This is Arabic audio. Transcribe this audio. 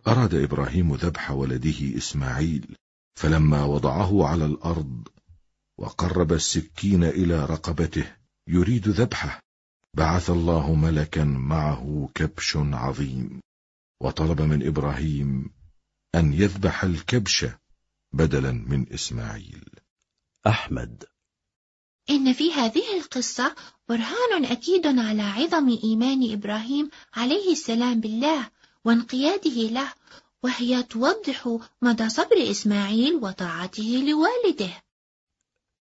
أراد إبراهيم ذبح ولده إسماعيل، فلما وضعه على الأرض وقرب السكين إلى رقبته يريد ذبحه، بعث الله ملكا معه كبش عظيم، وطلب من إبراهيم أن يذبح الكبش بدلا من إسماعيل. أحمد: إن في هذه القصة برهان أكيد على عظم إيمان إبراهيم عليه السلام بالله وانقياده له، وهي توضح مدى صبر إسماعيل وطاعته لوالده.